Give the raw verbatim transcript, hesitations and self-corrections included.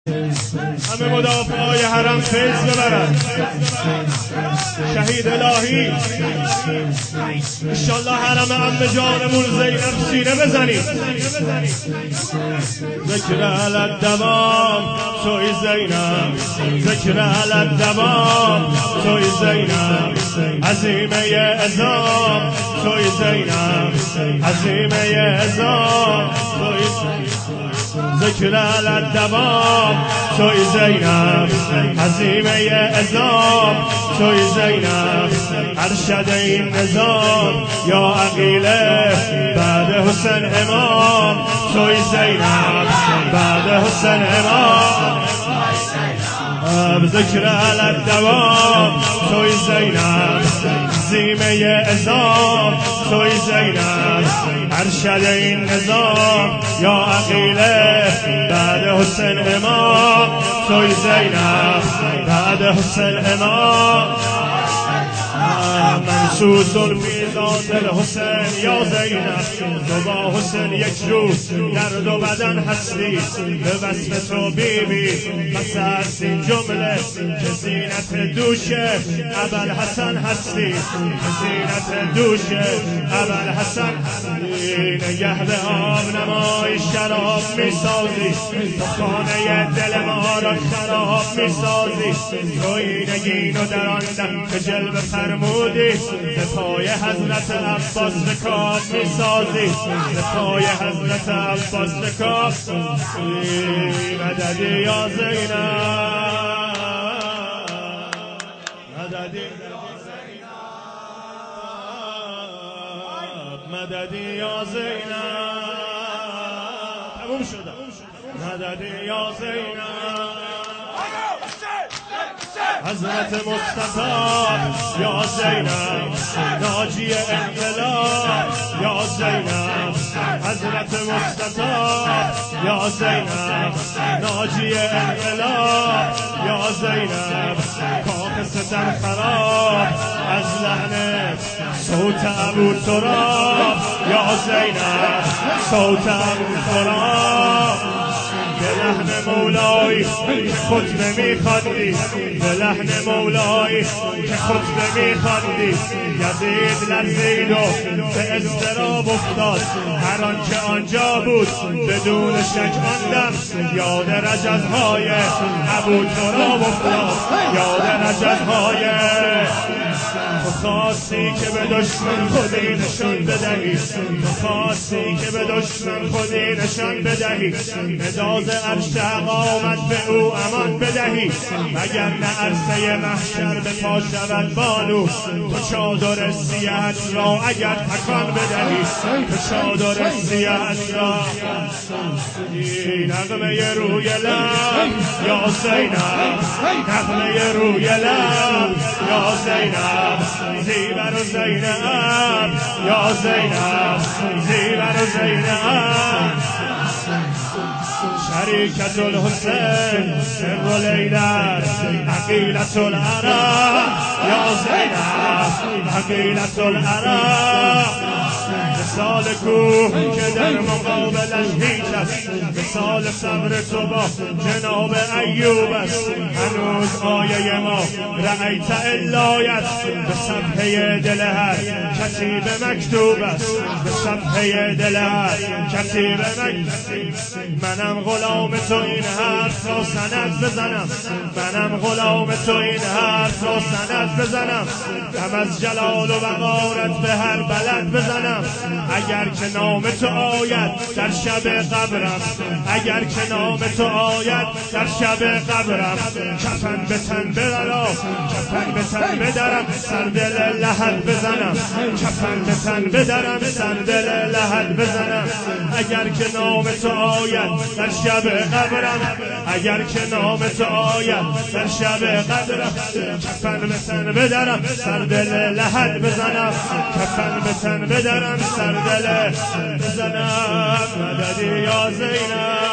همه مدافعای حرم فیض ببرن. شهید الهی انشالله حرم عمه جانمون زینب سینه بزنید. ذکر علت دوام توی زینب، ذکر علت دوام توی زینب، عظیمه عظام توی زینب، عظیمه عظام توی زینب، ذکر علت دوام توی زینب، عظیمه عظام توی زینب، ارشد این نظام یا عقیله بعد حسین امام توی زینب، بعد حسین امام، ذکر علت دوام توی زینب، عظیمه عظام توی زینب، ارشد این نظام یا عقیله بعد حسین امام توی زینب، بعد حسین امام، منصوص المیزان الحسین یا زینب، تو با حسین یک رو در دو بدن هستی، به وصف تو بیبی بس از این جمله که زینت دوشه ابوالحسن هستی، زینت دوشه ابوالحسن نگه به آب نمای شراب میسازی، تو خانه دل ما را خراب میسازی، توی نگین و در آن دم که جلوه فرمودی، به پای حضرت عباس رکاب میسازی، به پای حضرت عباس رکاب مددی یا زینب، مددی یا زینب، مددی یا زینب، تموم شده، مددی یا زینب، حضرت مصطفی یا زینب، ناجی انقلاب یا زینب، حضرت مصطفی یا زینب، ناجی انقلاب یا زینب، کاخ ستم خراب از لحن صوت ابو تراب یا زینب، صوت ابو تراب، به لحن مولایی که خطبه میخواندی، به لحن مولایی که خطبه میخواندی، یزید لرزید و به اضطراب افتاد، هر آن که آنجا بود بدون شک آن دم یاد رجزهای ابو تراب افتاد، یاد رجزهای. تو خواستی که به دشمن خودی نشان بدهی، تو خواستی که به دشمن خودی نشان بدهی، مداز عرش اقامت به او امان بدهی، وگر نه عرصه محشر به پا شود بانو، تو چادر سیه‌ات را اگر تکان بدهی، تو چادر سیه‌ات را نغمه روی لب یا زینب، نغمه روی لب یا زینب، زیور و زینب یا زینب، زیور و زینب، شریکت الحسین سر لیلت عقیلت العرب یا زینب، عقیلت العرب، مثال کوه که در مقابلش هیچ است، مثال صبر تو با جناب ایوب است، هنوز آیه ما رأیت الایت به صفحه دل هر کتیب مکتوب است، به صفحه دل هر کتیب مکتوب. منم غلام تو این حرف را سند بزنم، منم غلام تو این حرف را سند بزنم، هم از جلال و وقارت به هر بلد بزنم، اگر که نام تو آید در شب قبرم، اگر که نام تو آید در شب قبرم، کفن به تن بدرم، کفن به تن بدرم، سر دل لحد بزنم، کفن به تن بدرم، سر دل لحد بزنم، اگر که نام تو آید در شب قبرم، اگر که نام تو آید در شب قبرم، کفن به تن بدرم، سر دل لحد بزنم، کفن به تن بدرم، سر دل بزنم، مددی یا زینب.